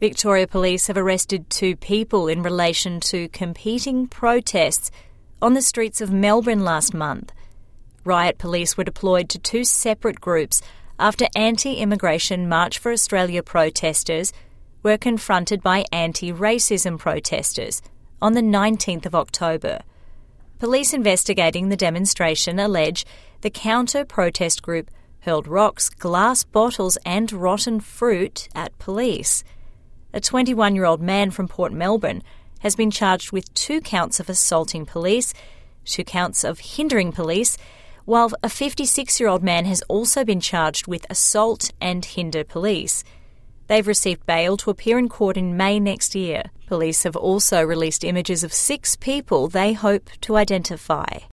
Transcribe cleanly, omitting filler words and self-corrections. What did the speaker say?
Victoria Police have arrested 2 people in relation to competing protests on the streets of Melbourne last month. Riot police were deployed to 2 separate groups after anti-immigration March for Australia protesters were confronted by anti-racism protesters on the 19th of October. Police investigating the demonstration allege the counter-protest group hurled rocks, glass bottles and rotten fruit at police. A 21-year-old man from Port Melbourne has been charged with 2 counts of assaulting police, 2 counts of hindering police, while a 56-year-old man has also been charged with assault and hinder police. They've received bail to appear in court in May next year. Police have also released images of 6 people they hope to identify.